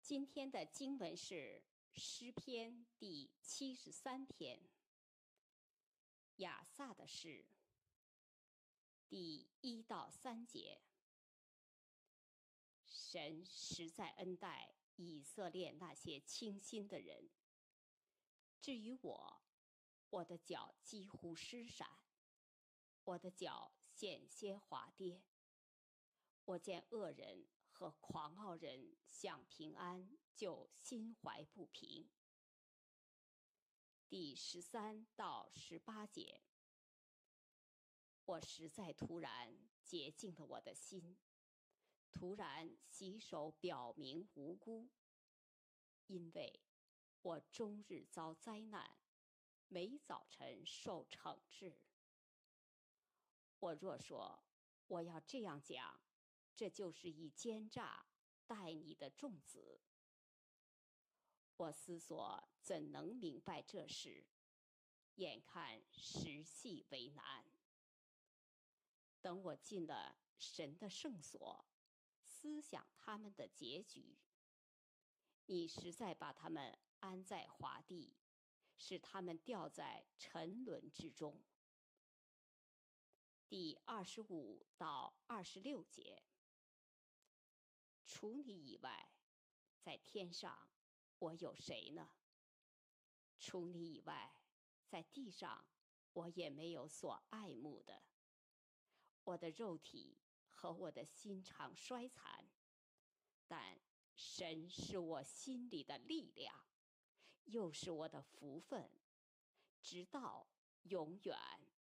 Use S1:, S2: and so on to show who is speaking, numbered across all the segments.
S1: 今天的经文是诗篇第73篇，亚萨的诗，第1到3节。神实在恩待以色列那些清心的人。至于我，我的脚几乎失闪，我的脚险些滑跌。我见恶人和狂傲人想平安，就心怀不平。第13到18节。我实在突然洁净了我的心，突然洗手表明无辜，因为我终日遭灾难，每早晨受惩治。我若说我要这样讲，这就是以奸诈待你的众子。我思索怎能明白这事，眼看实系为难。等我进了神的圣所，思想他们的结局，你实在把他们安在华地，使他们掉在沉沦之中。第25到26节。除你以外，在天上我有谁呢？除你以外，在地上我也没有所爱慕的。我的肉体和我的心肠衰残，但神是我心里的力量，又是我的福分，直到永远。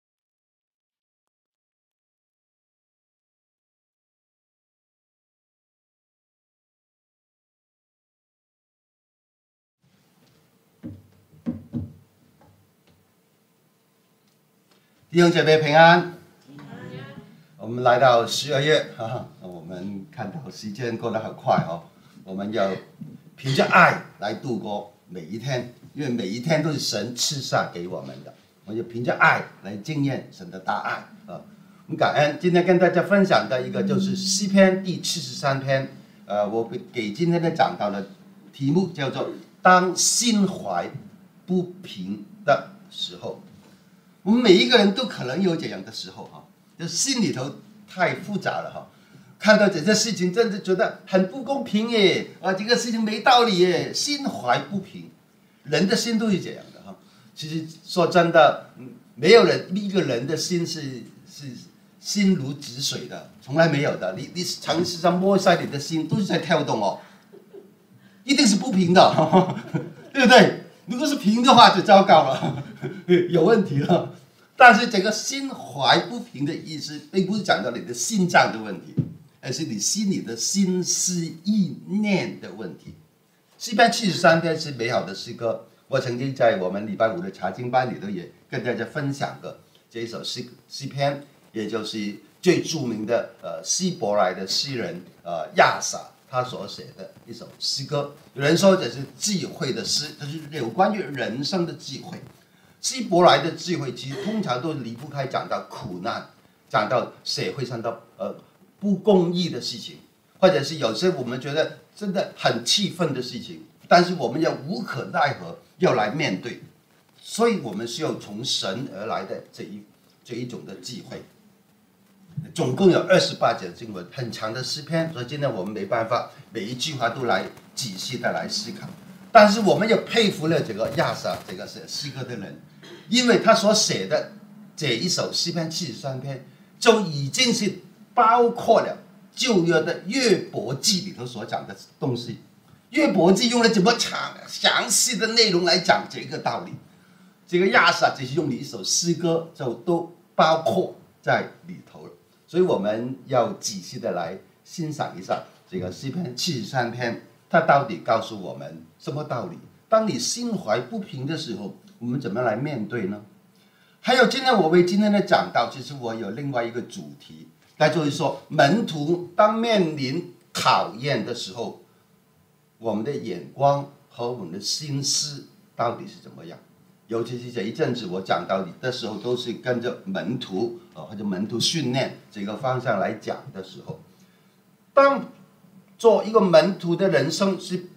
S2: 弟兄姐妹平安。我们来到12月我们看到时间过得很快我们要凭着爱来度过每一天，因为每一天都是神赐下给我们的，我们就凭着爱来经验神的大爱我们感恩。今天跟大家分享的一个就是诗篇第73篇，我给今天的讲道的题目叫做当心怀不平的时候。我们每一个人都可能有这样的时候就心里头太复杂了看到这些事情真的觉得很不公平耶这个事情没道理耶，心怀不平。人的心都是这样的其实说真的，没有一个人的心是心如止水的，从来没有的。你尝试上摸一下你的心，都是在跳动一定是不平的对不对？如果是平的话就糟糕了有问题了。但是这个心怀不平的意思并不是讲到你的心脏的问题，而是你心里的心思意念的问题。诗篇73篇是美好的诗歌，我曾经在我们礼拜5的查经班里头也跟大家分享过这一首诗篇，也就是最著名的希伯来的诗人亚萨他所写的一首诗歌。有人说这是智慧的诗，这是有关于人生的智慧。希伯来的智慧其实通常都离不开讲到苦难，讲到社会上的不公义的事情，或者是有些我们觉得真的很气愤的事情，但是我们要无可奈何要来面对，所以我们需要从神而来的这一种的智慧。总共有28节经文，很长的诗篇，所以今天我们没办法每一句话都来仔细的来思考。但是我们也佩服了这个亚萨这个写诗歌的人，因为他所写的这一首诗篇73篇就已经是包括了旧约的约伯记里头所讲的东西。约伯记用了这么详细的内容来讲这个道理，这个亚萨只是用了一首诗歌就都包括在里头了。所以我们要仔细的来欣赏一下这个诗篇73篇，它到底告诉我们什么道理？当你心怀不平的时候，我们怎么来面对呢？还有今天我为今天的讲道，其实我有另外一个主题，那就是说门徒当面临考验的时候，我们的眼光和我们的心思到底是怎么样？尤其是这一阵子我讲道理的时候，都是跟着门徒或者门徒训练这个方向来讲的时候，当做一个门徒的人生是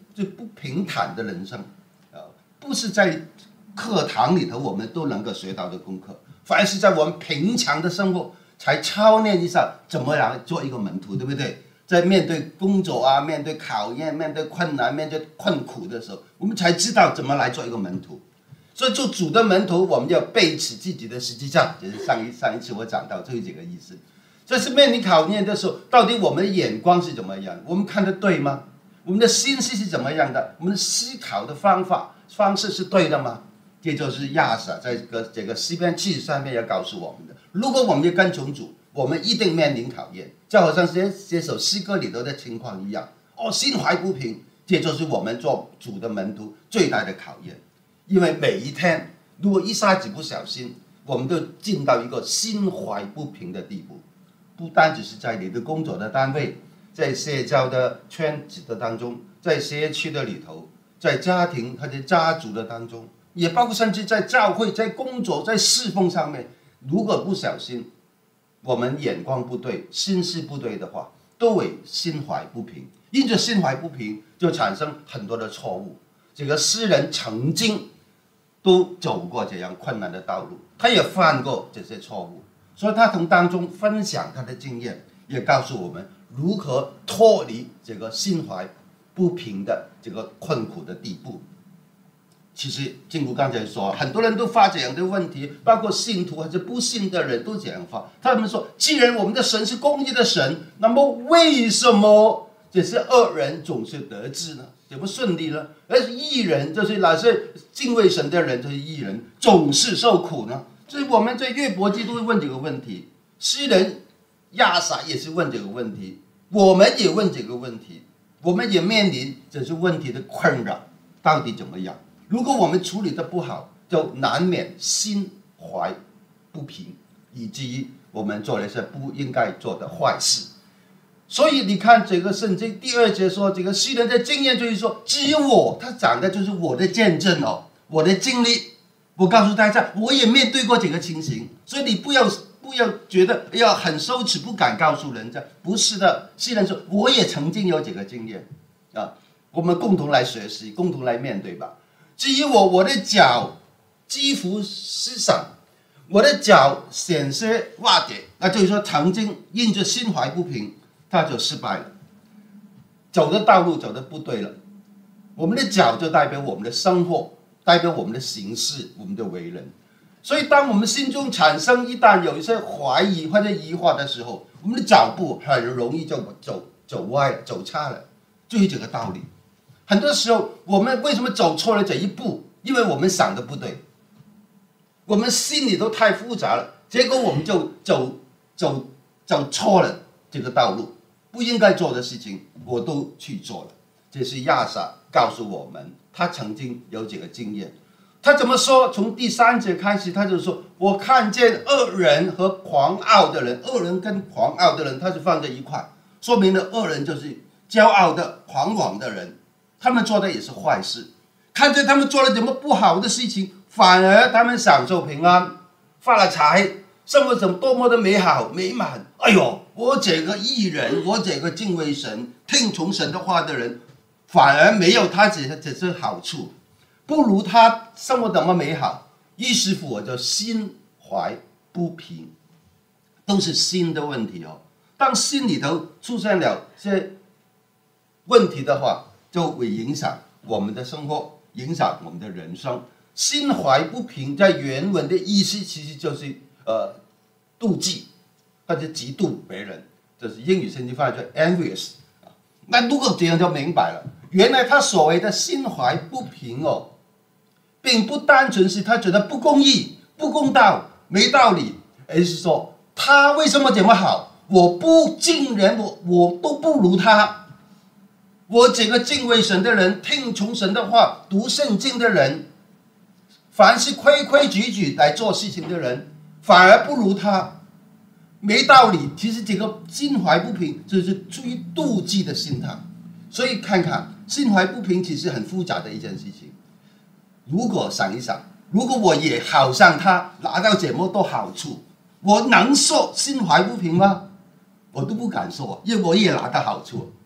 S2: 就不平坦的人生，不是在课堂里头我们都能够学到的功课，反而是在我们平常的生活才操练一下怎么样做一个门徒，对不对？在面对工作啊，面对考验，面对困难，面对困苦的时候，我们才知道怎么来做一个门徒。所以做主的门徒，我们要背起自己的十字架，就是上一次我讲到这个意思。这是面临考验的时候，到底我们的眼光是怎么样？我们看得对吗？我们的心思是怎么样的？我们的思考的方式是对的吗？这就是亚萨在这个诗篇73篇要告诉我们的。如果我们要跟从主，我们一定面临考验，就好像这首诗歌里头的情况一样。心怀不平，这就是我们做主的门徒最大的考验。因为每一天，如果一下子不小心，我们都进到一个心怀不平的地步。不单只是在你的工作的单位，在社交的圈子的当中，在社区的里头，在家庭或者家族的当中，也包括甚至在教会、在工作、在侍奉上面，如果不小心，我们眼光不对、心思不对的话，都会心怀不平。因着心怀不平，就产生很多的错误。这个诗人曾经都走过这样困难的道路，他也犯过这些错误，所以他从当中分享他的经验，也告诉我们如何脱离这个心怀不平的这个困苦的地步。其实正如刚才说，很多人都发这样的问题，包括信徒或者不信的人都这样发。他们说，既然我们的神是公义的神，那么为什么这些恶人总是得志呢？怎么顺利呢？而义人，就是那些敬畏神的人，就是义人，总是受苦呢？所以我们在约伯记都会问这个问题，诗人亚萨也是问这个问题，我们也问这个问题，我们也面临这些问题的困扰，到底怎么样？如果我们处理的不好，就难免心怀不平，以至于我们做了一些不应该做的坏事。所以你看这个圣经第2节说，这个诗人的经验就是说，至于我，他讲的就是我的见证我的经历。我告诉大家，我也面对过这个情形，所以你不要觉得很羞耻，不敢告诉人家，不是的。诗人说，我也曾经有这个经验啊，我们共同来学习，共同来面对吧。至于我的脚几乎失散，我的脚险些滑跌，那就是说曾经因着心怀不平，他就失败了，走的道路走的不对了。我们的脚就代表我们的生活，代表我们的行事，我们的为人。所以当我们心中产生一旦有一些怀疑或者疑惑的时候，我们的脚步很容易就走歪了，走差了，就是这个道理。很多时候我们为什么走错了这一步？因为我们想的不对，我们心里都太复杂了，结果我们就走错了这个道路，不应该做的事情我都去做了。这是亚萨告诉我们，他曾经有这个经验。他怎么说？从第3节开始，他就说，我看见恶人和狂傲的人，恶人跟狂傲的人他是放在一块，说明了恶人就是骄傲的狂妄的人，他们做的也是坏事。看见他们做了怎么不好的事情，反而他们享受平安，发了财，生活怎么多么的美好美满。哎呦，我这个义人，我这个敬畏神听从神的话的人，反而没有他这些好处，不如他生活怎么美好。于是乎我就心怀不平，都是心的问题当心里头出现了些问题的话，就会影响我们的生活，影响我们的人生。心怀不平在原文的意思其实就是妒忌或者嫉妒别人，就是英语圣经翻译叫 envious。 那如果这样就明白了，原来他所谓的心怀不平并不单纯是他觉得不公义、不公道、没道理，而是说他为什么这么好，我不敬人，我都不如他。我这个敬畏神的人，听从神的话，读圣经的人，凡是规规矩矩来做事情的人，反而不如他，没道理。其实这个心怀不平就是出于妒忌的心态。所以看看心怀不平其实很复杂的一件事情。如果想一想，如果我也好像他拿到这么多好处，我能说心怀不平吗？我都不敢说，因为我也拿到好处。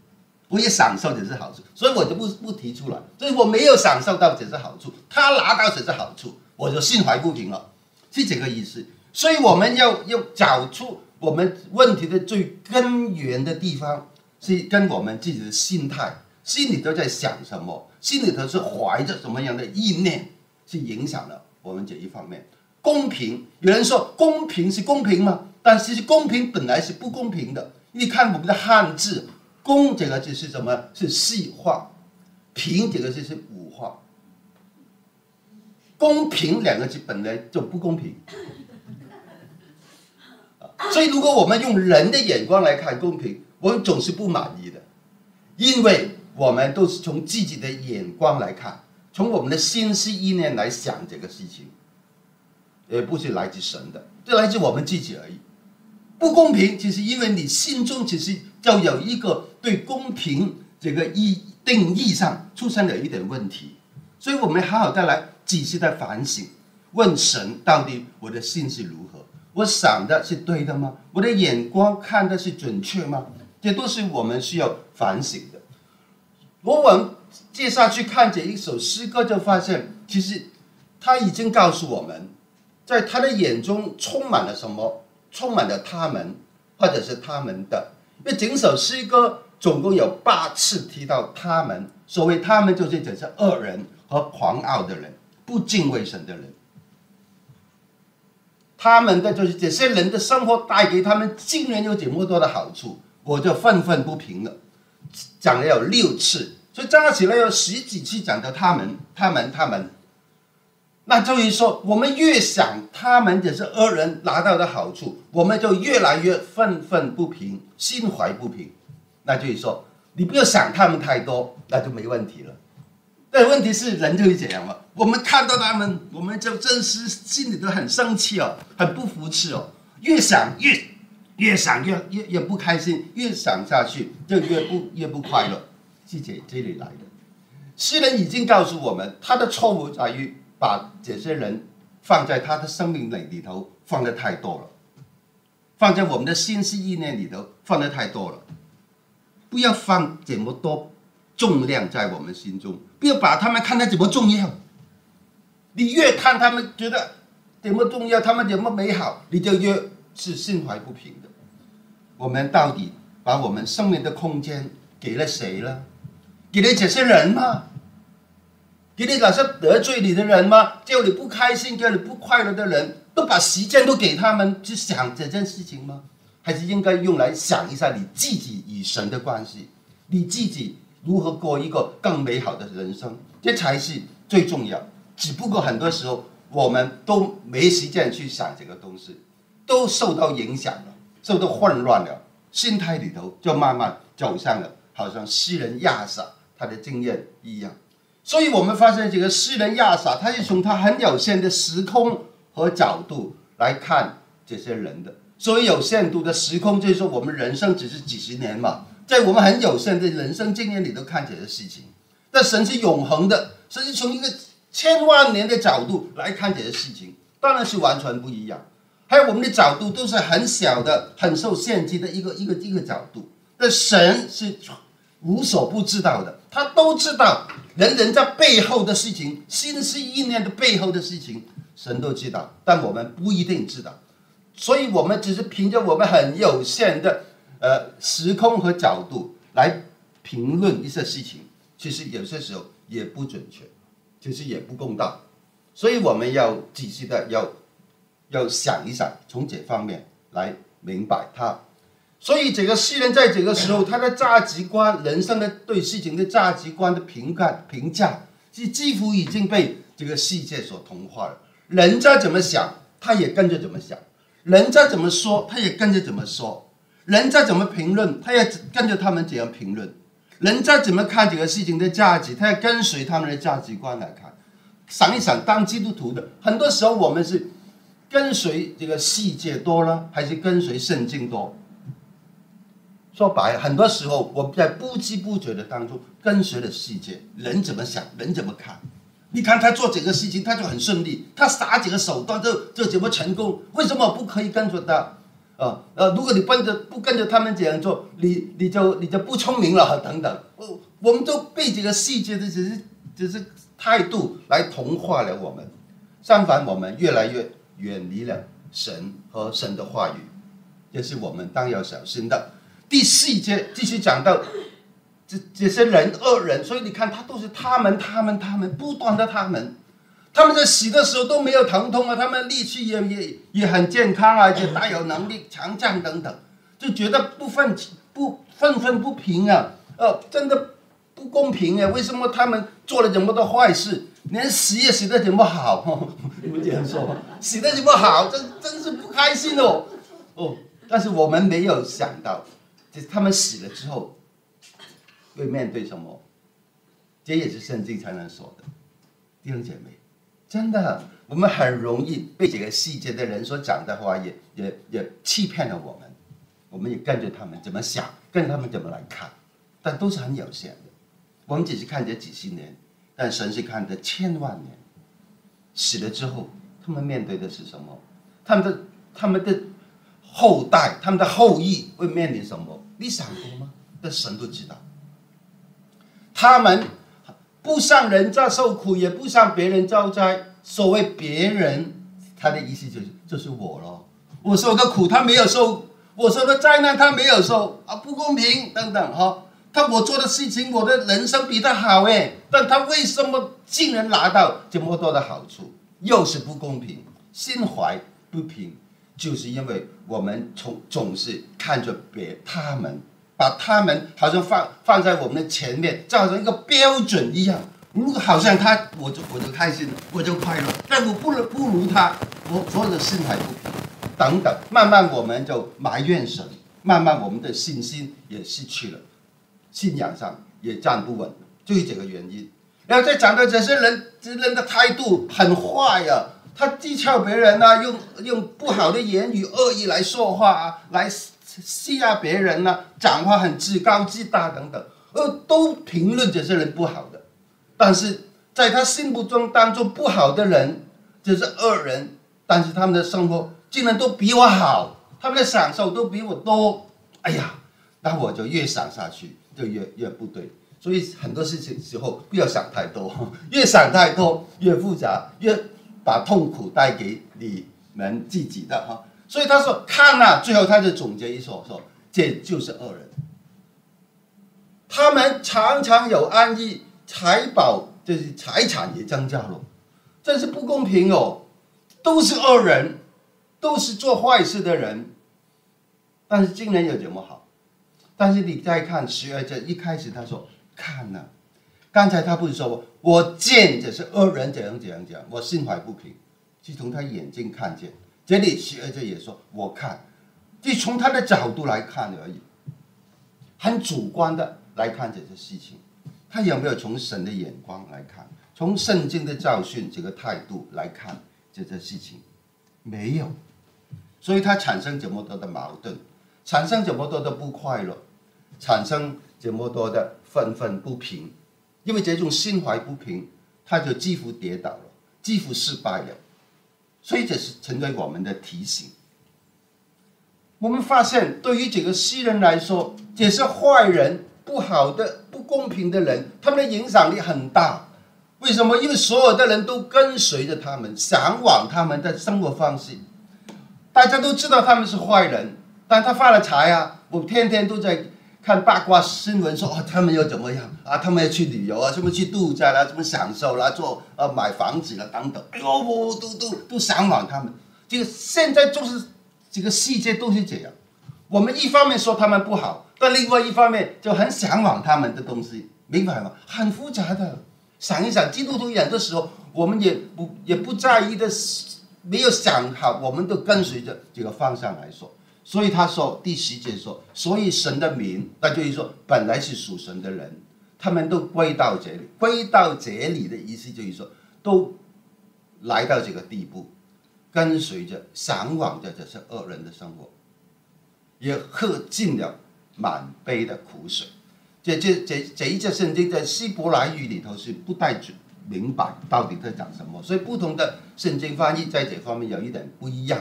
S2: 我也享受这是好处，所以我就不提出来。所以我没有享受到这是好处，他拿到这是好处，我就心怀不平了，是这个意思。所以我们要找出我们问题的最根源的地方，是跟我们自己的心态、心里头在想什么，心里头是怀着什么样的意念，是影响了我们这一方面。公平，有人说公平是公平吗？但其实公平本来是不公平的。你看我们的汉字，公这个字是什么？是细化，平这个字是武化。公平两个字本来就不公平。所以如果我们用人的眼光来看公平，我们总是不满意的，因为我们都是从自己的眼光来看，从我们的心思意念来想这个事情，而不是来自神的，这来自我们自己而已。不公平，其实因为你心中其实就有一个对公平这个定义上出现了一点问题，所以我们好好的来仔细的反省，问神到底我的心是如何，我想的是对的吗？我的眼光看的是准确吗？这都是我们需要反省的。我们接下去看这一首诗歌，就发现其实他已经告诉我们，在他的眼中充满了什么？充满了他们，或者是他们的。因为整首诗歌总共有8次提到他们，所谓他们就是这些恶人和狂傲的人，不敬畏神的人。他们的就是这些人的生活带给他们竟然有这么多的好处，我就愤愤不平了。讲了有6次，所以加起来有10几次讲到他们。那就是说，我们越想他们这些恶人拿到的好处，我们就越来越愤愤不平，心怀不平。那就是说，你不要想他们太多，那就没问题了。但问题是人就是这样嘛，我们看到他们，我们就真是心里都很生气哦，很不服气哦，越想越不开心，越想下去就越不快乐，是这里来的。诗人已经告诉我们，他的错误在于把这些人放在他的生命里头放得太多了，放在我们的心思意念里头放得太多了，不要放这么多重量在我们心中，不要把他们看得这么重要。你越看他们觉得怎么重要，他们怎么美好，你就越是心怀不平的。我们到底把我们生命的空间给了谁了？给了这些人吗？给你那些得罪你的人吗？叫你不开心、叫你不快乐的人，都把时间都给他们去想这件事情吗？还是应该用来想一下你自己与神的关系，你自己如何过一个更美好的人生，这才是最重要。只不过很多时候我们都没时间去想这个东西，都受到影响了，受到混乱了，心态里头就慢慢走向了好像诗人亚萨他的经验一样。所以我们发现这个诗人亚萨，他是从他很有限的时空和角度来看这些人的。所谓有限度的时空，就是说我们人生只是几十年嘛，在我们很有限的人生经验里头看这些事情。但神是永恒的，神是从一个千万年的角度来看这些事情，当然是完全不一样。还有我们的角度都是很小的、很受限制的一个角度，但神是无所不知道的，他都知道人在背后的事情，心思意念的背后的事情，神都知道，但我们不一定知道。所以我们只是凭着我们很有限的时空和角度来评论一些事情，其实有些时候也不准确，其实也不公道。所以我们要仔细的要想一想，从这方面来明白它。所以这个诗人在这个时候，他的价值观、人生的对事情的价值观的评价，是几乎已经被这个世界所同化了。人家怎么想，他也跟着怎么想；人家怎么说，他也跟着怎么说；人家怎么评论，他也跟着他们怎样评论；人家怎么看这个事情的价值，他也跟随他们的价值观来看。想一想，当基督徒的，很多时候我们是跟随这个世界多了，还是跟随圣经多？说白了，很多时候我们在不知不觉的当中跟随了世界，人怎么想，人怎么看。你看他做这个事情，他就很顺利，他撒这个手段就怎么成功，为什么不可以跟着他？ 如果你不跟着他们这样做，你就不聪明了等等。我们都被这个世界的只是态度来同化了我们。相反，我们越来越远离了神和神的话语，这是我们当要小心的。第4节继续讲到这些人恶人，所以你看他都是他们不断的他们在死的时候都没有疼痛啊，他们力气也很健康啊，也大有能力强壮等等，就觉得愤愤不平啊，真的不公平啊！为什么他们做了这么多坏事，连死也死得这么好？你们这样说，死得这么好，真是不开心哦。但是我们没有想到，他们死了之后会面对什么？这也是圣经才能说的，弟兄姐妹。真的，我们很容易被这个世界的人所讲的话也欺骗了我们，我们也跟着他们怎么想，跟着他们怎么来看，但都是很有限的。我们只是看这几十年，但神是看这千万年。死了之后，他们面对的是什么？他们的后代，他们的后裔会面临什么？你想过吗？但神都知道，他们不向人家受苦，也不向别人遭灾。所谓别人，他的意思就是我咯。我受的苦他没有受，我受的灾难他没有受啊，不公平等等哈。我做的事情，我的人生比他好哎，但他为什么竟然拿到这么多的好处？又是不公平，心怀不平，就是因为我们总是看着他们，把他们好像放在我们的前面，就好像一个标准一样。如果好像他，我就开心了，我就快乐。但我不如他，我所有的心怀不平等等，慢慢我们就埋怨神，慢慢我们的信心也失去了，信仰上也站不稳，就是这个原因。然后再讲到这些人的态度很坏啊，他讥诮别人啊，用不好的言语恶意来说话啊，来欺压别人啊，讲话很自高自大等等，都评论这些人不好的。但是在他心目中当中不好的人就是恶人，但是他们的生活竟然都比我好，他们的享受都比我多，哎呀，那我就越想下去就越不对。所以很多事情时候不要想太多，越想太多越复杂，越把痛苦带给你们自己的哈。所以他说看啊，最后他就总结一说这就是恶人，他们常常有安逸，财宝就是财产也增加了，真是不公平哦！都是恶人，都是做坏事的人，但是竟然有这么好。但是你再看12节一开始他说看啊，刚才他不是说我见这是恶人怎样，我心怀不平，是从他眼睛看见。这里12节也说我看，就从他的角度来看而已，很主观的来看这些事情。他有没有从神的眼光来看，从圣经的教训这个态度来看这些事情？没有，所以他产生这么多的矛盾，产生这么多的不快乐，产生这么多的愤愤不平。因为这种心怀不平，他就几乎跌倒了，几乎失败了。所以这是成为我们的提醒。我们发现对于这个诗人来说，这是坏人，不好的不公平的人，他们的影响力很大。为什么？因为所有的人都跟随着他们，向往他们的生活方式。大家都知道他们是坏人，但他发了财啊，我天天都在看八卦新闻说他们又怎么样啊？他们要去旅游啊，什么去度假啦，什么享受啦，买房子啦等等。哎呦，我都向往他们。这个现在就是这个世界都是这样。我们一方面说他们不好，但另外一方面就很向往他们的东西，明白吗？很复杂的。想一想，基督徒演的时候，我们也不在意的，没有想好，我们都跟随着这个方向来说。所以他说第10节说，所以神的民，那就是说本来是属神的人，他们都归到这里。归到这里的意思就是说，都来到这个地步，跟随着向往着这些恶人的生活，也喝尽了满杯的苦水。这一节圣经在希伯来语里头是不太明白到底在讲什么，所以不同的圣经翻译在这方面有一点不一样。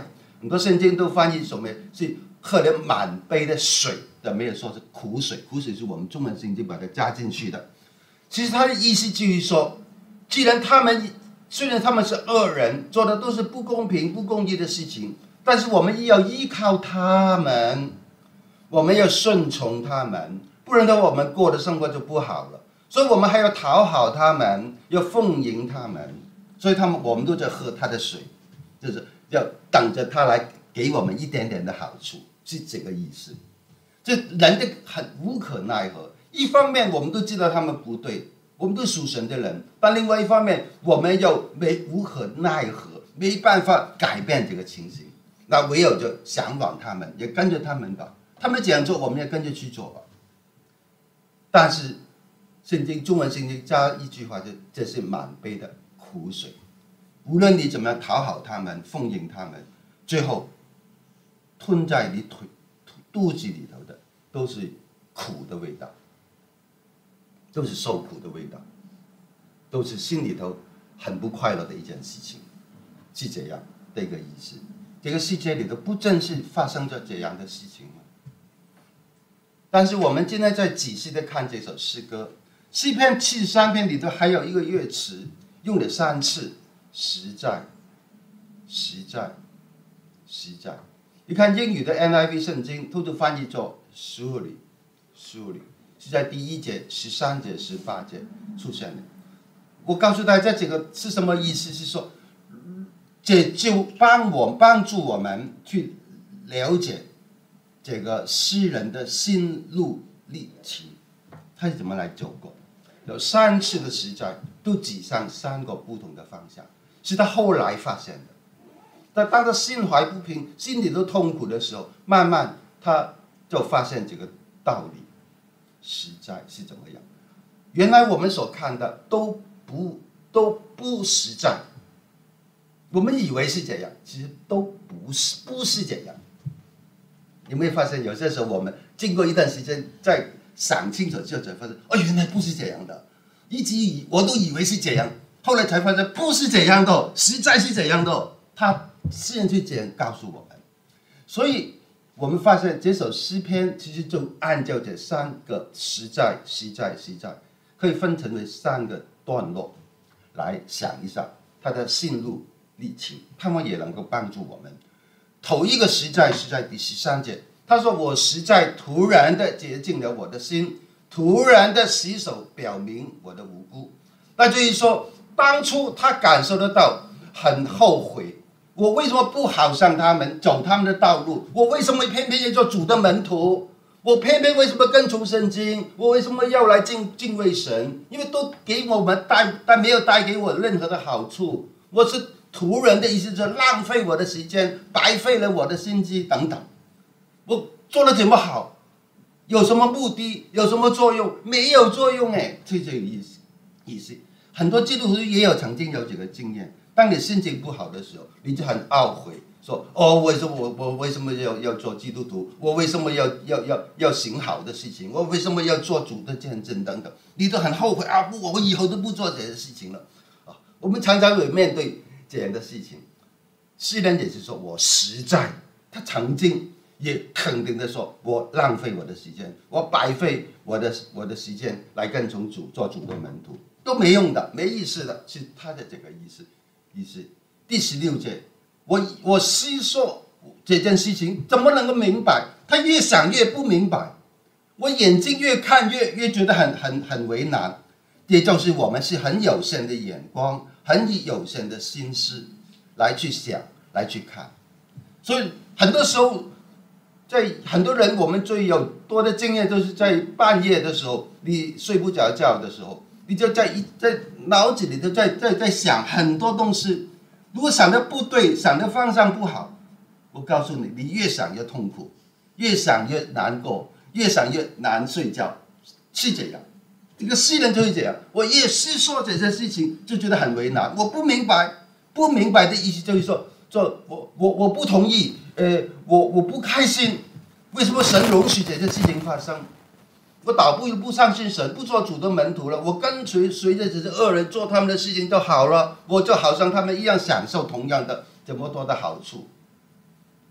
S2: 很多圣经都翻译什么是喝了满杯的水的，没有说是苦水，苦水是我们中文圣经把它加进去的。其实他的意思就是说，虽然他们是恶人，做的都是不公平、不公义的事情，但是我们也要依靠他们，我们要顺从他们，不然的话我们过的生活就不好了。所以我们还要讨好他们，要奉迎他们，所以我们都在喝他的水，就是要等着他来给我们一点点的好处，是这个意思。这人的很无可奈何，一方面我们都知道他们不对，我们都属神的人，但另外一方面我们又无可奈何，没办法改变这个情形，那唯有就向往他们，也跟着他们吧，他们这样做我们也跟着去做吧。但是中文圣经加一句话，这是满杯的苦水，无论你怎么样讨好他们、奉迎他们，最后吞在你肚子里头的都是苦的味道，都是受苦的味道，都是心里头很不快乐的一件事情，是这样的一个意思。这个世界里头不正是发生着这样的事情吗？但是我们今天在仔细的看这首诗歌，诗篇73篇里头还有一个乐词，用了3次，实在，实在，实在。你看英语的 NIV 圣经，都是翻译作 surely， surely 是在第1节、13节、18节出现的。我告诉大家，这个是什么意思？是说，这就帮助我们去了解这个诗人的心路历程，他是怎么来走过。有3次的实在，都指向3个不同的方向，是他后来发现的。但当他心怀不平、心里都痛苦的时候，慢慢他就发现这个道理，实在是怎么样。原来我们所看的都不实在，我们以为是这样，其实都不是这样。有没有发现，有些时候我们经过一段时间再想清楚之后，才发现，哦，原来不是这样的，我都以为是这样，后来才发现不是这样的，实在是这样的。他现在这样告诉我们，所以我们发现这首诗篇其实就按照这3个实在，可以分成为3个段落来想一下他的心路历程，盼望也能够帮助我们。头一个实在是在第13节，他说：“我实在突然的洁净了我的心，突然的洗手，表明我的无辜。”那就是说，当初他感受得到很后悔，我为什么不好像他们走他们的道路？我为什么偏偏要做主的门徒？我偏偏为什么跟从圣经？我为什么要来敬畏神？因为都给我们但没有带给我任何的好处。我是突然的意思，是浪费我的时间，白费了我的心机等等。我做得怎么好？有什么目的？有什么作用？没有作用哎，这个意思。很多基督徒也曾经有这个经验。当你心情不好的时候，你就很懊悔，说：“哦，为什么我为什么要做基督徒？我为什么要行好的事情？我为什么要做主的见证等等？”你都很后悔啊！我以后都不做这些事情了啊！我们常常会面对这样的事情。诗人也是说，我实在，他曾经也肯定的说，我浪费我的时间，我白费我的时间来跟从主，做主的门徒，都没用的，没意思的，是他的这个意思。第16节，我思索这件事情怎么能够明白？他越想越不明白，我眼睛越看越觉得很为难。也就是我们是很有限的眼光，很有限的心思来去想，来去看。所以很多时候，在很多人，我们最有多的经验都是在半夜的时候，你睡不着觉的时候，你就在脑子里头在想很多东西。如果想的不对，想的方向不好，我告诉你，你越想越痛苦，越想越难过，越想越难睡觉，是这样。这个诗人就是这样，我越思索这些事情，就觉得很为难。我不明白的意思就是说我不同意，我不开心，为什么神容许这些事情发生？我倒不相信神，不做主的门徒了，我跟随着这些恶人做他们的事情就好了，我就好像他们一样享受同样的这么多的好处。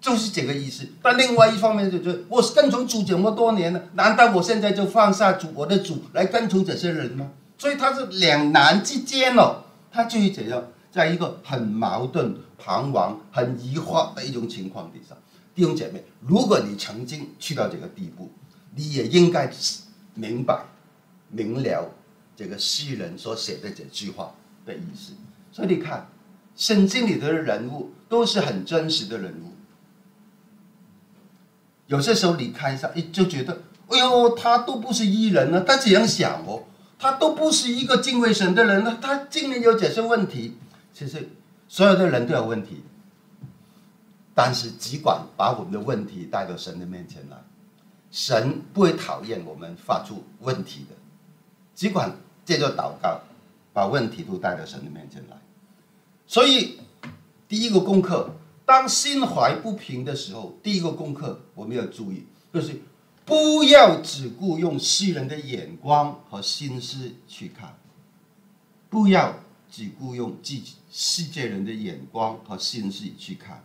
S2: 就是这个意思。但另外一方面就觉得，我跟从主这么多年了，难道我现在就放下我的主来跟从这些人吗？所以他是两难之间哦，他就是这样，在一个很矛盾、彷徨、很疑惑的一种情况底下。弟兄姐妹，如果你曾经去到这个地步，你也应该明白、明了这个诗人所写的这句话的意思。所以你看，圣经里的人物都是很真实的人物。有些时候你看一下，就觉得，哎呦，他都不是义人呢，他这样想哦，他都不是一个敬畏神的人呢，他竟然有这些问题。其实所有的人都有问题，但是只管把我们的问题带到神的面前来，神不会讨厌我们发出问题的，只管借着祷告，把问题都带到神的面前来。所以第一个功课，当心怀不平的时候，第一个功课我们要注意，就是不要只顾用世人的眼光和心思去看，不要只顾用世界人的眼光和心思去看。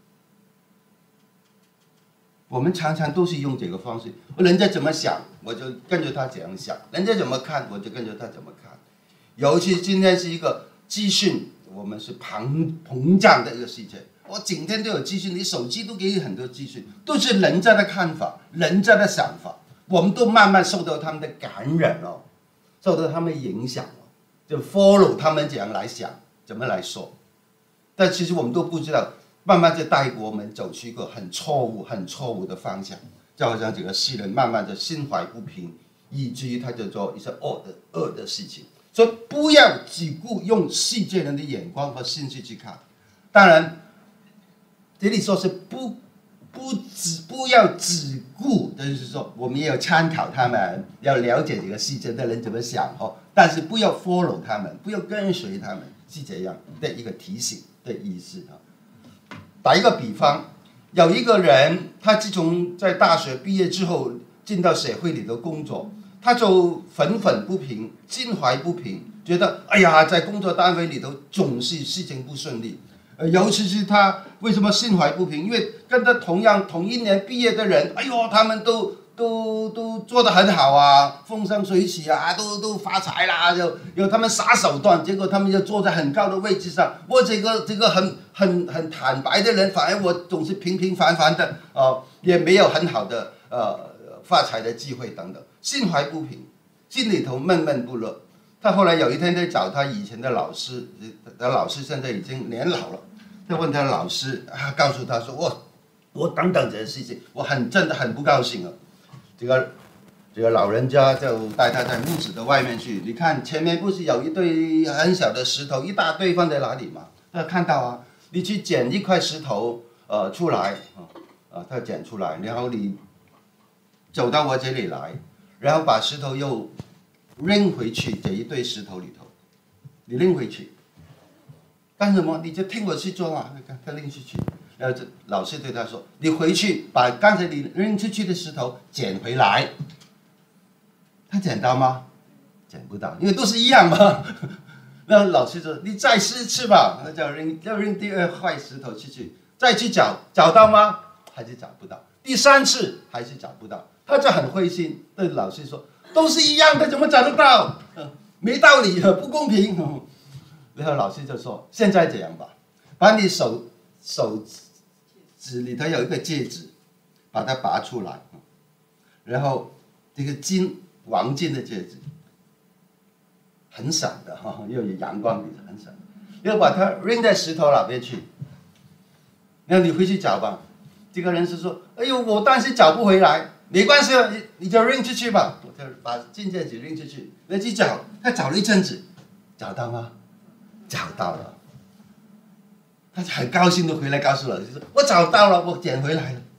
S2: 我们常常都是用这个方式，人家怎么想我就跟着他怎样想，人家怎么看我就跟着他怎么看。尤其今天是一个资讯，我们是膨胀的一个世界，我整天都有资讯，你手机都给你很多资讯，都是人家的看法，人家的想法，我们都慢慢受到他们的感染哦，受到他们的影响哦，就 follow 他们怎样来想，怎么来说。但其实我们都不知道，慢慢就带我们走去一个很错误的方向，就好像这个世人慢慢的心怀不平，以至于他就做一些恶的事情。所以不要只顾用世界人的眼光和心思去看。当然，这里说是不要只顾，就是说我们也要参考他们，要了解这个世界的人怎么想哦，但是不要 follow 他们，不要跟随他们，是这样的一个提醒的意思啊。打一个比方，有一个人，他自从在大学毕业之后进到社会里头工作，他就愤愤不平，心怀不平，觉得哎呀，在工作单位里头总是事情不顺利。尤其是他为什么心怀不平？因为跟他同一年毕业的人，哎呦，他们都做得很好啊，风生水起啊，都发财啦，有他们啥手段，结果他们就坐在很高的位置上。我这个很坦白的人，反而我总是平平凡凡的，也没有很好的发财的机会等等，心怀不平，心里头闷闷不乐。他后来有一天在找他以前的老师，老师现在已经年老了，他问他老师，告诉他说，我等等这些事情，我真的很不高兴啊。这个老人家就带他在屋子的外面去，你看前面不是有一堆很小的石头，一大堆放在哪里嘛？他看到啊，你去捡一块石头出来他捡出来，然后你走到我这里来，然后把石头又扔回去这一堆石头里头，你扔回去干什么？你就听我去做啊！他扔出去，然后老师对他说：“你回去把刚才你扔出去的石头捡回来。”他捡到吗？捡不到，因为都是一样嘛。那老师说：“你再试一次吧。”那叫扔第二块石头出去，再去找到吗？还是找不到。第三次还是找不到，他就很灰心，对老师说：“都是一样的，怎么找得到？没道理，不公平。”然后老师就说：“现在这样吧，把你手指里头有一个戒指，把它拔出来，然后这个黄金的戒指，很闪的又有阳光里很闪，然后把它扔在石头那边去，然后你回去找吧。”这个人是说：“哎呦，我但是找不回来。”没关系，你就扔出去吧。我就把金戒指扔出去，那去找，他找了一阵子，找到吗？找到了。他就很高兴的回来告诉老师说：“我找到了，我捡回来了。”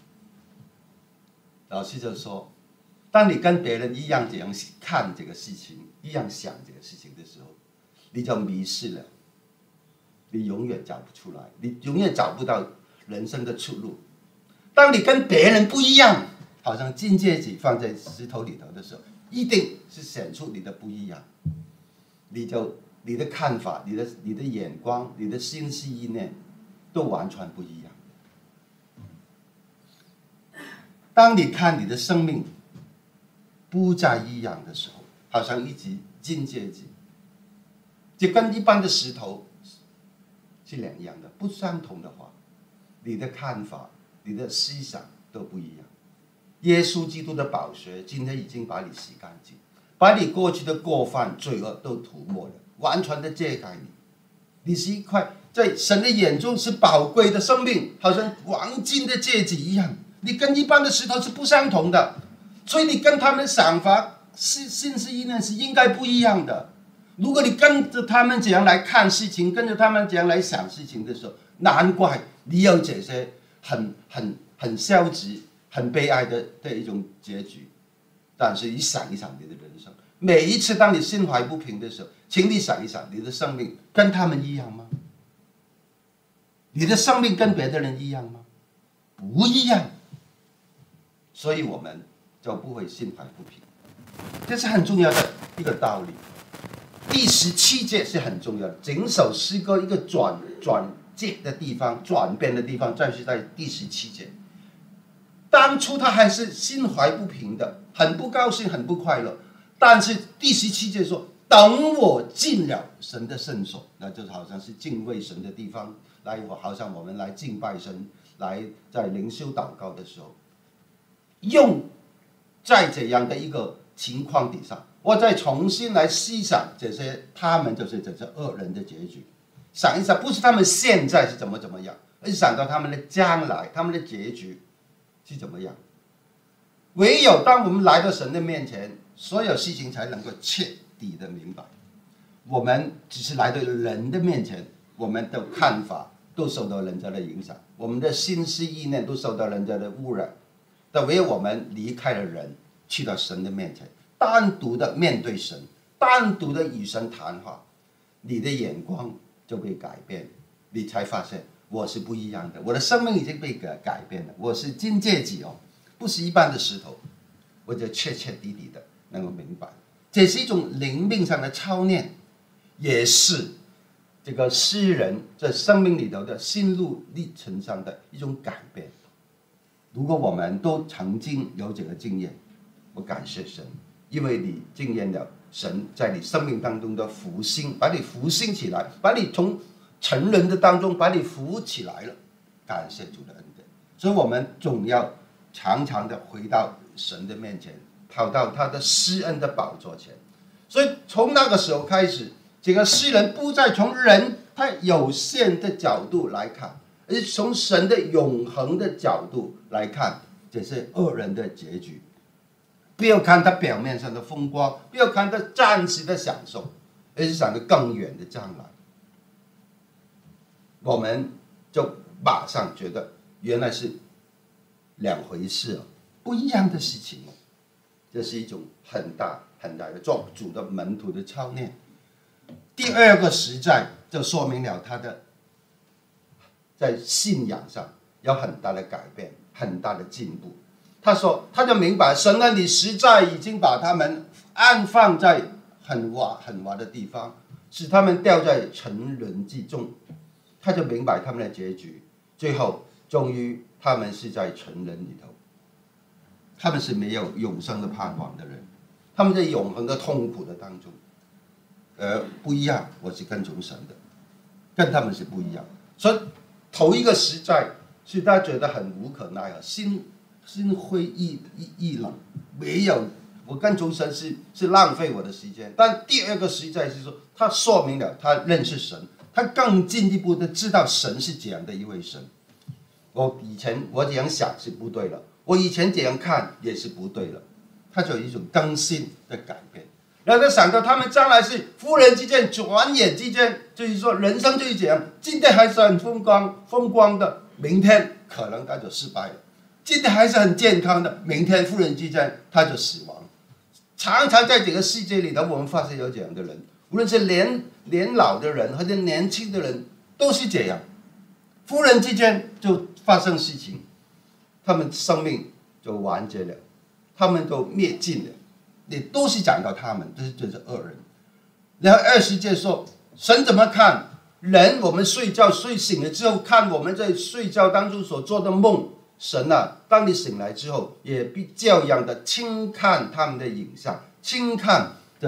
S2: 老师就说：“当你跟别人一样这样看这个事情，一样想这个事情的时候，你就迷失了，你永远找不出来，你永远找不到人生的出路。当你跟别人不一样，好像金戒指放在石头里头的时候，一定是显出你的不一样。你的看法、你的眼光、你的心思意念，都完全不一样。 当你看你的生命不再一样的时候，好像一级境界级，就跟一般的石头是两样的，不相同的话，你的看法、你的思想都不一样。耶稣基督的宝血今天已经把你洗干净，把你过去的过犯、罪恶都涂抹了，完全的揭开你。你是一块在神的眼中是宝贵的生命，好像黄金的戒指一样。你跟一般的石头是不相同的，所以你跟他们的想法、信息意念是应该不一样的。如果你跟着他们怎样来看事情，跟着他们怎样来想事情的时候，难怪你有这些很消极、很悲哀的一种结局。但是你想一想你的人生，每一次当你心怀不平的时候，请你想一想，你的生命跟他们一样吗？你的生命跟别的人一样吗？不一样。所以我们就不会心怀不平，这是很重要的一个道理。第17节是很重要的，整首诗歌一个转接的地方、转变的地方，就是在第17节。当初他还是心怀不平的，很不高兴，很不快乐。但是第17节说：“等我进了神的圣所”，那就好像是敬畏神的地方，来好像我们来敬拜神，来在灵修祷告的时候。用在这样的一个情况底下，我再重新来思想这些他们就是这些恶人的结局，想一想，不是他们现在是怎么样，而是想到他们的将来，他们的结局是怎么样。唯有当我们来到神的面前，所有事情才能够彻底的明白。我们只是来到人的面前，我们的看法都受到人家的影响，我们的心思意念都受到人家的污染。但唯有我们离开了人，去到神的面前，单独的面对神，单独的与神谈话，你的眼光就被改变，你才发现我是不一样的，我的生命已经被改变了，我是金戒指哦，不是一般的石头，我就彻彻底底的能够明白，这是一种灵命上的操练，也是这个诗人在生命里头的心路历程上的一种改变。如果我们都曾经有这个经验，我感谢神，因为你经验了神在你生命当中的复兴，把你复兴起来，把你从成人的当中把你扶起来了，感谢主的恩典。所以我们总要常常的回到神的面前，跑到他的施恩的宝座前。所以从那个时候开始，这个诗人不再从人他有限的角度来看，而是从神的永恒的角度来看这些恶人的结局。不要看他表面上的风光，不要看他暂时的享受，而是想着更远的将来。我们就马上觉得原来是两回事哦，不一样的事情哦。这是一种很大的做主的门徒的操练。第二个实在就说明了他的在信仰上有很大的改变，很大的进步。他说，他就明白神啊，你实在已经把他们安放在很洼的地方，使他们掉在沉沦之中。他就明白他们的结局，最后终于他们是在沉沦里头，他们是没有永生的盼望的人，他们在永恒的痛苦的当中。不一样，我是跟从神的，跟他们是不一样。所以头一个实在是他觉得很无可奈何，心灰意冷，没有我跟从神是浪费我的时间。但第二个实在是说，他说明了他认识神，他更进一步的知道神是怎样的一位神。我以前我这样想是不对了，我以前这样看也是不对了，他就有一种更新的改变。然后他想到他们将来是忽然之间转眼之间，就是说人生就是这样，今天还是很风光的，明天可能他就失败了。今天还是很健康的，明天忽然之间他就死亡。常常在这个世界里头，我们发现有这样的人，无论是年老的人或者年轻的人，都是这样，忽然之间就发生事情，他们生命就完结了，他们都灭尽了。也都是讲到他们，这是恶人。然后20节说，神怎么看人？我们睡觉睡醒了之后，看我们在睡觉当中所做的梦， 神啊，当你醒来之后，也必教养的轻看他们的影像，轻看就是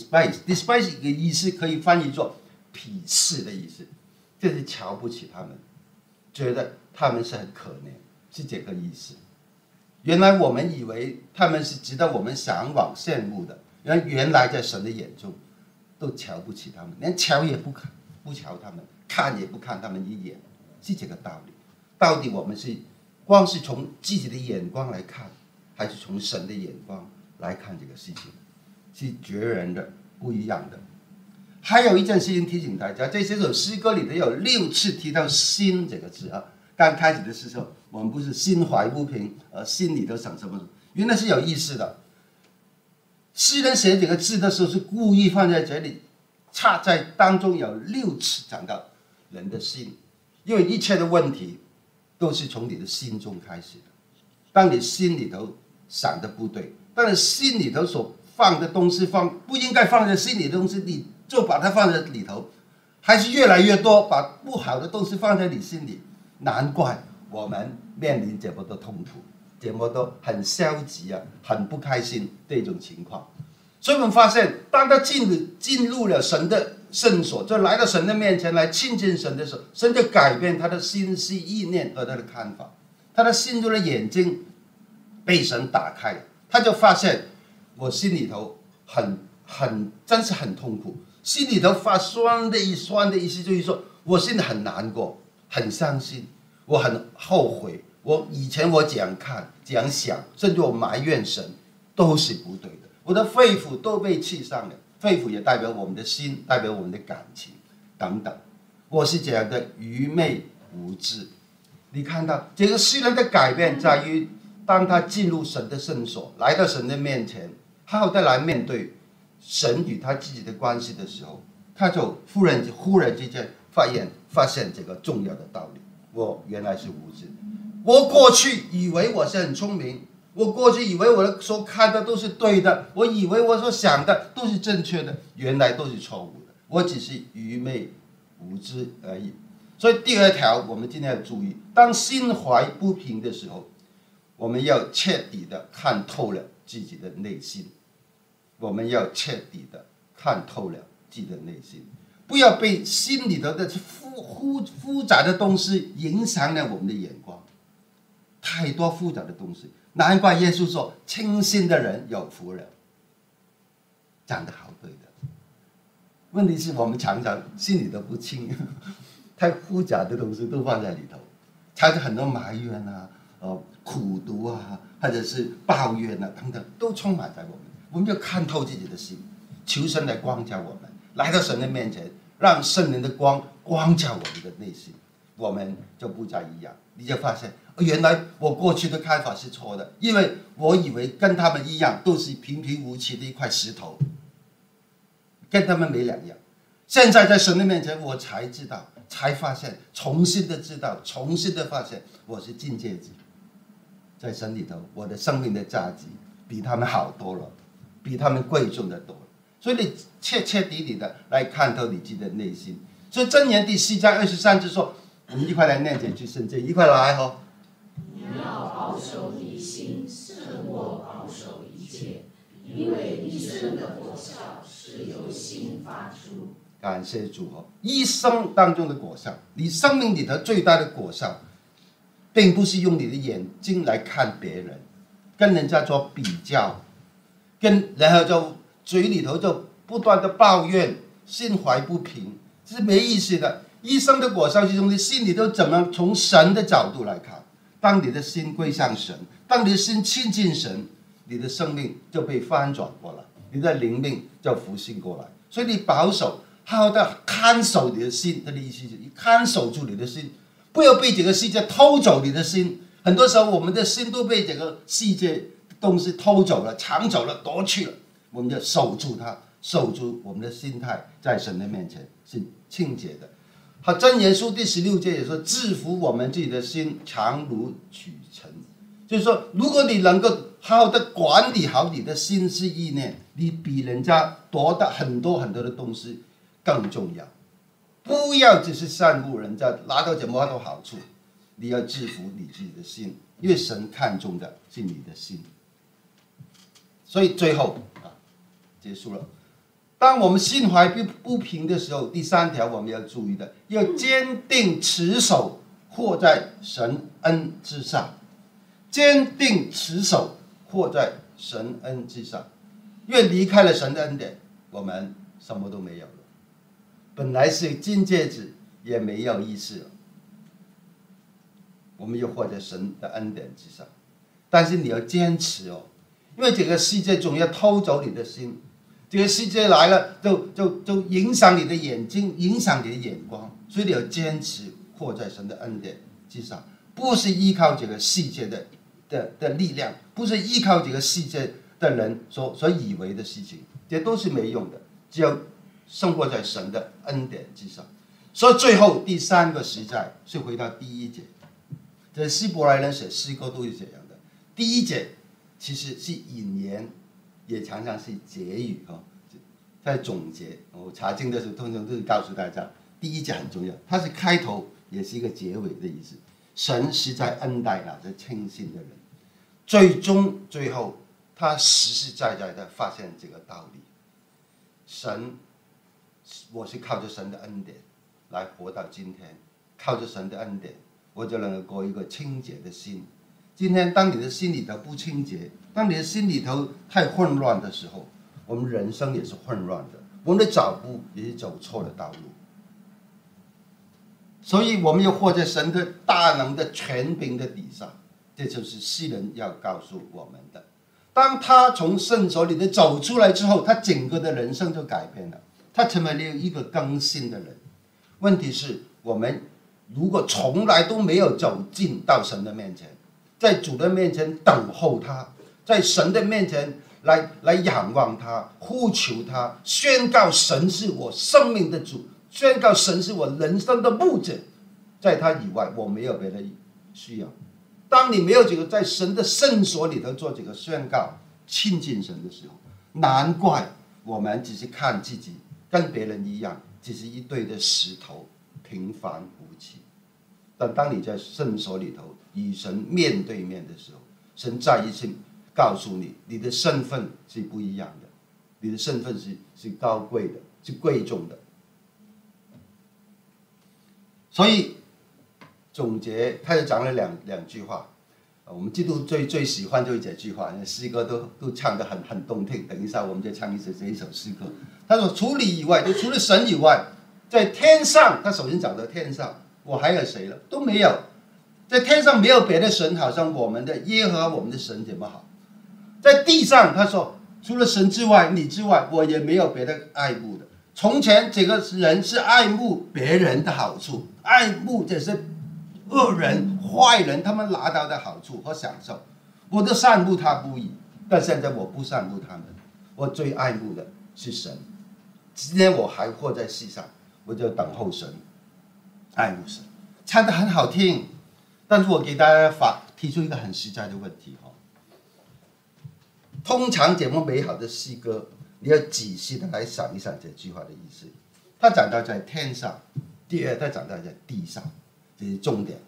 S2: despise 的意思可以翻译作鄙视的意思，就是瞧不起他们，觉得他们是很可怜，是这个意思。原来我们以为他们是值得我们向往羡慕的，原来在神的眼中都瞧不起他们，连瞧也不瞧他们，看也不看他们一眼，是这个道理。到底我们是光是从自己的眼光来看，还是从神的眼光来看这个事情，是绝然的不一样的。还有一件事情提醒大家，这首诗歌里头有6次提到心这个字啊。刚开始的时候，我们不是心怀不平，心里头想什么，原来是有意思的。诗人写这个字的时候是故意放在这里，插在当中有6次讲到人的心，因为一切的问题都是从你的心中开始的。当你心里头想的不对，当你心里头所放的东西不应该放在心里的东西，你就把它放在里头，还是越来越多把不好的东西放在你心里。难怪我们面临这么多痛苦，这么多很消极啊、很不开心这种情况。所以我们发现，当他进入了神的圣所，就来到神的面前来亲近神的时候，神就改变他的心思意念和他的看法，他的心中的眼睛被神打开了，他就发现我心里头真是很痛苦，心里头发酸的意思就是说，我心里很难过，很伤心，我很后悔，以前我这样看这样想，甚至我埋怨神，都是不对的。我的肺腑都被刺伤了，肺腑也代表我们的心，代表我们的感情等等。我是这样的愚昧无知。你看到这个诗人的改变在于，当他进入神的圣所，来到神的面前，好好的来面对神与他自己的关系的时候，他就忽然之间发现这个重要的道理：我原来是无知。我过去以为我是很聪明，我过去以为我所看的都是对的，我以为我所想的都是正确的，原来都是错误的。我只是愚昧无知而已。所以第2条，我们今天要注意：当心怀不平的时候，我们要彻底的看透了自己的内心。我们要彻底的看透了自己的内心，不要被心里头的复杂的东西影响了我们的眼光。太多复杂的东西，难怪耶稣说：“清心的人有福了。”讲得好对的。问题是我们常常心里都不清，太复杂的东西都放在里头，常常很多埋怨啊、苦毒啊，或者是抱怨啊等等，都充满在我们。我们要看透自己的心，求神来光照我们，来到神的面前，让圣灵的光照我们的内心，我们就不再一样。你就发现，原来我过去的看法是错的，因为我以为跟他们一样，都是平平无奇的一块石头，跟他们没两样。现在在神的面前，我才知道，才发现，重新的知道，重新的发现，我是境界子，在神里头，我的生命的价值比他们好多了，比他们贵重的多了。所以你彻彻底底的来看透你自己的内心。所以箴言第4章23节说，我们一块来念这句圣经，一块来哈。
S3: 你要保守你心，胜过保守一切，因为一生的果效是由心发出。
S2: 感谢主哦！一生当中的果效，你生命里头最大的果效，并不是用你的眼睛来看别人，跟人家做比较，然后就嘴里头就不断的抱怨，心怀不平，这是没意思的。一生的果效是从你心里头怎么从神的角度来看。当你的心归向神，当你的心亲近神，你的生命就被翻转过来，你的灵命就复兴过来。所以你保守，好好的看守你的心，他的意思是你看守住你的心，不要被这个世界偷走你的心。很多时候我们的心都被这个世界的东西偷走了、抢走了、夺去了，我们就守住它，守住我们的心态，在神的面前是清洁的。好，箴言书第16节也说，制服我们自己的心，强如取成。就是说，如果你能够好好的管理好你的心思意念，你比人家夺得很多很多的东西更重要。不要只是羡慕人家拿到这么多好处，你要制服你自己的心， 因为神看重的是你的心。所以最后结束了。当我们心怀不平的时候，第3条我们要注意的，要坚定持守，或在神恩之上。坚定持守，或在神恩之上。因为离开了神的恩典，我们什么都没有了。本来是金戒指，也没有意思了。我们又活在神的恩典之上，但是你要坚持哦，因为这个世界总要偷走你的心，这个世界来了就影响你的眼睛，影响你的眼光，所以你要坚持活在神的恩典之上，不是依靠这个世界的力量，不是依靠这个世界的人所以为的事情，这都是没用的，只有生活在神的恩典之上。所以最后第3个实在是回到第1节，这希伯来人写诗歌都是这样的。第1节其实是引言，也常常是结语在总结。我查经的时候通常都是告诉大家，第1节很重要，它是开头也是一个结尾的意思。神是在恩待那些轻信的人，最后他实实在在的发现这个道理。神，我是靠着神的恩典来活到今天，靠着神的恩典，我就能够过一个清洁的心。今天当你的心里头不清洁，当你的心里头太混乱的时候，我们人生也是混乱的，我们的脚步也是走错了道路。所以我们要活在神的大能的权柄的底下，这就是诗人要告诉我们的。当他从圣所里的走出来之后，他整个的人生就改变了，他成为了一个更新的人。问题是我们如果从来都没有走进到神的面前，在主的面前等候他，在神的面前来仰望他，呼求他，宣告神是我生命的主，宣告神是我人生的牧者，在他以外我没有别的需要。当你没有这个在神的圣所里头做这个宣告亲近神的时候，难怪我们只是看自己跟别人一样，只是一堆的石头，平凡无奇。但当你在圣所里头与神面对面的时候，神再一次告诉你，你的身份是不一样的，你的身份是高贵的，是贵重的。所以总结，他就讲了两句话。我们基督最喜欢就是这句话，诗歌都唱得很动听。等一下我们就唱这一首诗歌。他说：除你以外，就除了神以外，在天上，他首先讲到天上，我还有谁了？都没有。在天上没有别的神，好像我们的耶和华我们的神怎么好？在地上，他说除了神之外，你之外，我也没有别的爱慕的。从前这个人是爱慕别人的好处，爱慕这些恶人坏人他们拿到的好处和享受，我都羡慕他不已。但现在我不羡慕他们，我最爱慕的是神。今天我还活在世上，我就等候神，爱慕神。唱得很好听，但是我给大家提出一个很实在的问题。通常这么美好的诗歌，你要仔细的来想一想这句话的意思。他讲到在天上，第二他讲到在地上，这是重点。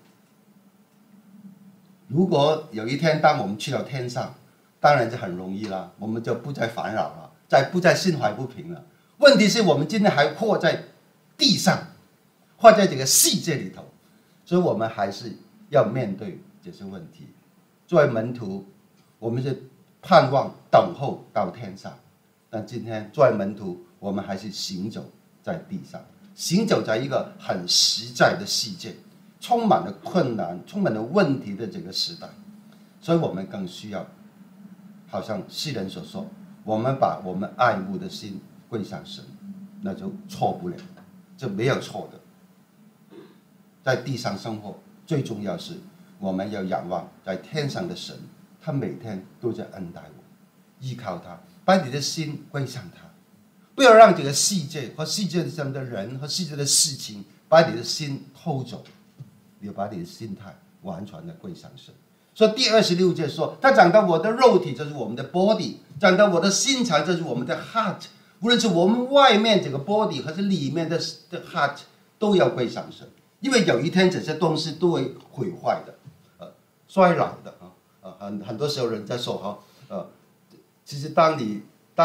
S2: 如果有一天当我们去到天上，当然就很容易了，我们就不再烦扰了，不再心怀不平了。问题是我们今天还活在地上，活在这个世界里头，所以我们还是要面对这些问题。作为门徒，我们是盼望等候到天上，但今天作为门徒，我们还是行走在地上，行走在一个很实在的世界，充满了困难、充满了问题的这个时代。所以我们更需要，好像诗人所说，我们把我们爱慕的心归向神，那就错不了，这没有错的。在地上生活，最重要是我们要仰望在天上的神，他每天都在恩待我，依靠他，把你的心归向他，不要让这个世界和世界上的人和世界的事情把你的心偷走，你要把你的心态完全的归向神。所以第26节说，他讲到我的肉体就是我们的 body， 讲到我的心肠就是我们的 heart， 无论是我们外面这个 body 还是里面的 heart 都要归向神，因为有一天这些东西都会毁坏的。 衰老的很多时候人在说其实当你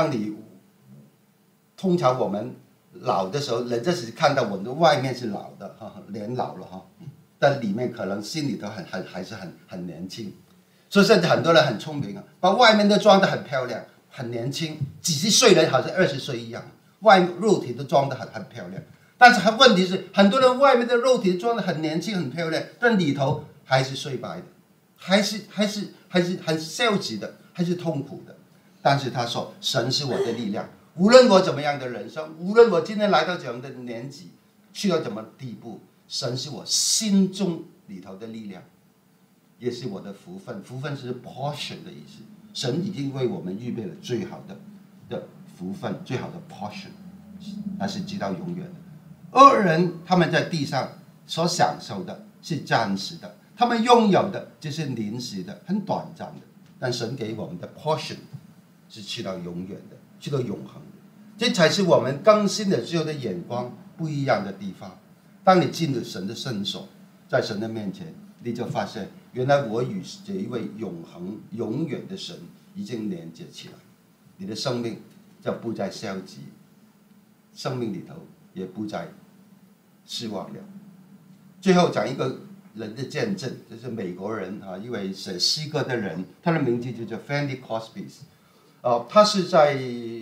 S2: 通常我们老的时候，人家只是看到我们的外面是老的脸老了但里面可能心里头还是很年轻。所以现在很多人很聪明把外面都装得很漂亮、很年轻，几十岁人好像20岁一样，肉体都装得很漂亮。但是问题是，很多人外面的肉体装得很年轻、很漂亮，但里头还是衰败的，还是很消极的，还是痛苦的。但是他说，神是我的力量，无论我怎么样的人生，无论我今天来到怎样的年纪，去到怎么地步，神是我心中里头的力量，也是我的福分。福分是 portion 的意思，神已经为我们预备了最好的福分，最好的 portion， 那是直到永远的。恶人他们在地上所享受的是暂时的，他们拥有的就是临时的、很短暂的，但神给我们的 portion 是去到永远的，去到永恒的。这才是我们更新的之后的眼光不一样的地方。当你进入神的圣所，在神的面前，你就发现原来我与这一位永恒永远的神已经连接起来，你的生命就不再消极，生命里头也不再失望了。最后讲一个人的见证，就是美国人一位写诗歌的人，他的名字就叫 Fanny Crosby。他是在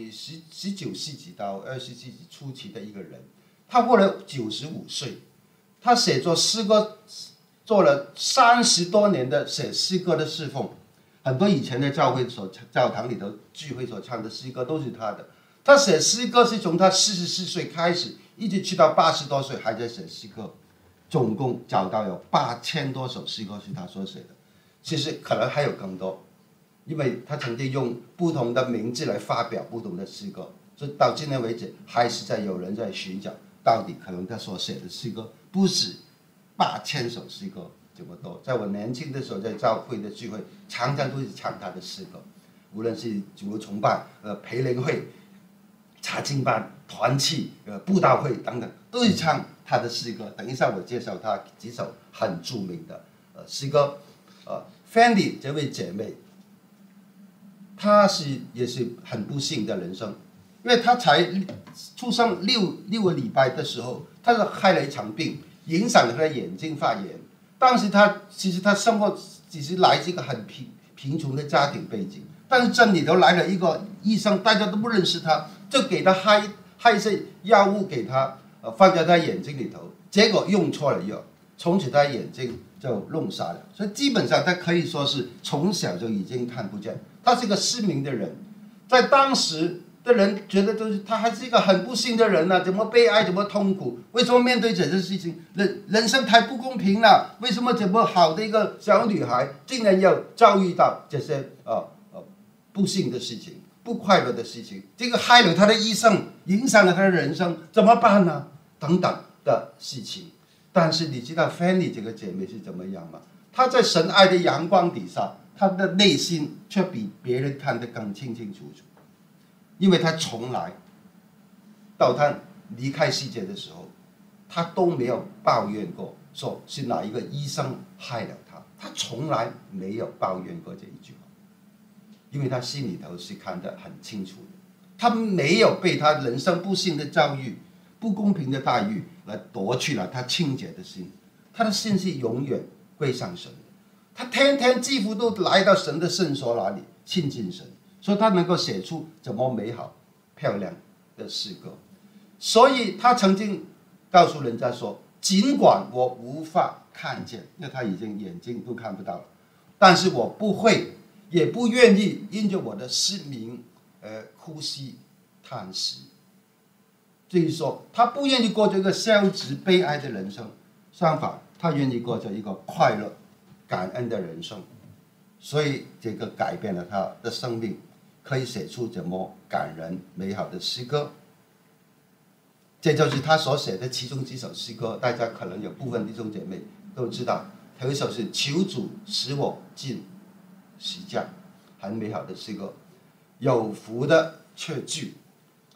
S2: 19世纪到20世纪初期的一个人，他过了95岁，他写作诗歌做了30多年的写诗歌的侍奉，很多以前的教堂里头聚会所唱的诗歌都是他的。他写诗歌是从他44岁开始，一直去到80多岁还在写诗歌，总共找到有8000多首诗歌是他所写的，其实可能还有更多，因为他曾经用不同的名字来发表不同的诗歌，所以到今天为止还是有人在寻找，到底可能他所写的诗歌不止8000首诗歌这么多。在我年轻的时候，在教会的聚会，常常都是唱他的诗歌，无论是主日崇拜、培灵会、查经班、团契、布道会等等，都是唱他的诗歌。等一下我介绍他几首很著名的诗歌。Fanny 这位姐妹，她也是很不幸的人生，因为她才出生六个礼拜的时候，她是害了一场病，影响了她的眼睛发炎。当时其实她生活只是来自一个很贫穷的家庭背景，但是这里头来了一个医生，大家都不认识他，就给他害一些药物给他，放在他眼睛里头，结果用错了药，从此他眼睛就弄瞎了。所以基本上他可以说是从小就已经看不见，他是一个失明的人。在当时的人觉得就是他还是一个很不幸的人怎么悲哀，怎么痛苦？为什么面对这些事情，人生太不公平了？为什么这么好的一个小女孩，竟然要遭遇到这些不幸的事情、不快乐的事情？这个害了她的一生，影响了她的人生，怎么办呢？等等的事情。但是你知道 Fanny 这个姐妹是怎么样吗？她在神爱的阳光底下，她的内心却比别人看得更清清楚楚。因为他从来到他离开世界的时候，他都没有抱怨过说是哪一个医生害了他，他从来没有抱怨过这一句话，因为他心里头是看得很清楚的，他没有被他人生不幸的遭遇、不公平的待遇来夺去了他清洁的心，他的心是永远归向神的，他天天几乎都来到神的圣所那里亲近神，所以他能够写出怎么美好漂亮的诗歌。所以他曾经告诉人家说，尽管我无法看见，因为他已经眼睛都看不到了，但是我不会也不愿意因着我的失明哭泣叹息。所以说他不愿意过着一个消极悲哀的人生，相反他愿意过着一个快乐感恩的人生。所以这个改变了他的生命，可以写出怎么感人美好的诗歌。这就是他所写的其中几首诗歌，大家可能有部分弟兄姐妹都知道。有一首是求主使我进十架，很美好的诗歌。有福的却惧，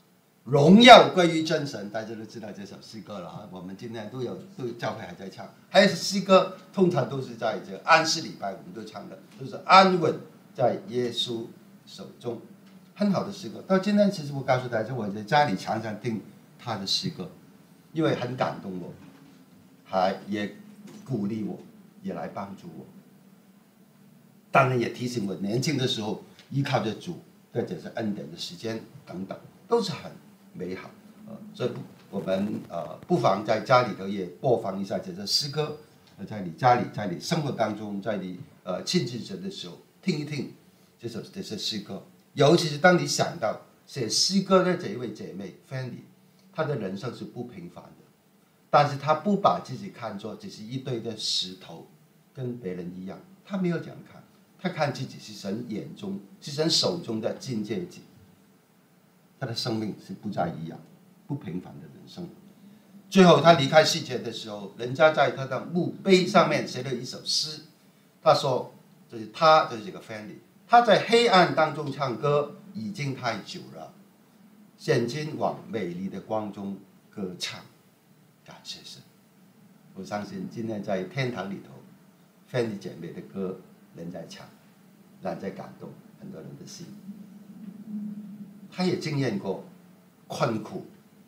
S2: 荣耀归于真神，大家都知道这首诗歌了啊。我们今天都教会还在唱。还有诗歌，通常都是在这安息礼拜我们都唱的，都是安稳在耶稣手中，很好的诗歌。到今天，其实我告诉大家，我在家里常常听他的诗歌，因为很感动我，也鼓励我，也来帮助我。当然也提醒我年轻的时候依靠着主，或者是恩典的时间等等，都是很美好。所以我们不妨在家里头也播放一下这些诗歌，在你家里，在你生活当中，在你亲近神的时候听一听这些诗歌。尤其是当你想到写诗歌的这一位姐妹 Fanny， 她的人生是不平凡的，但是她不把自己看作只是一堆的石头，跟别人一样，她没有这样看。他看自己是神眼中、是神手中的金戒指，他的生命是不再一样、不平凡的人生。最后他离开世界的时候，人家在他的墓碑上面写了一首诗，他说：“就是这个 Fanny， 他在黑暗当中唱歌已经太久了，现今往美丽的光中歌唱，感谢神。”我相信今天在天堂里头 ，Fanny 姐妹的歌。人在唱，人在感动很多人的心。他也经验过困苦、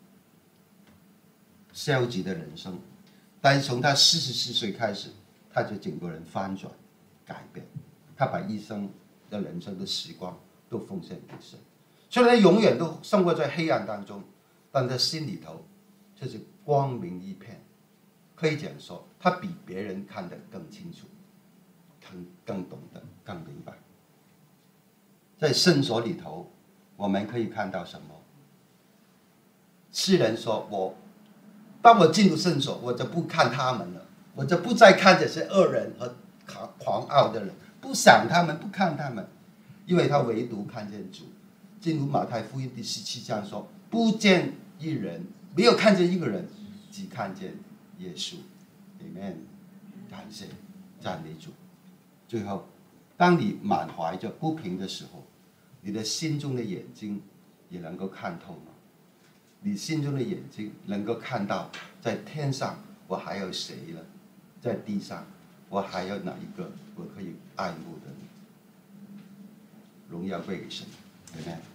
S2: 消极的人生，但是从他44岁开始，他就整个人翻转、改变。他把一生的人生的时光都奉献给神，虽然他永远都生活在黑暗当中，但他心里头就是光明一片。可以这样说，他比别人看得更清楚。更懂得，更明白。在圣所里头，我们可以看到什么？诗人说：“当我进入圣所，我就不看他们了，我就不再看这些恶人和狂傲的人，不想他们，不看他们，因为他唯独看见主。”正如马太福音第17章说：“不见一人，没有看见一个人，只看见耶稣。” Amen， 感谢赞美主。最后，当你满怀着不平的时候，你的心中的眼睛也能够看透吗？你心中的眼睛能够看到，在天上我还有谁呢？在地上我还有哪一个我可以爱慕的呢？荣耀归给神，对不对？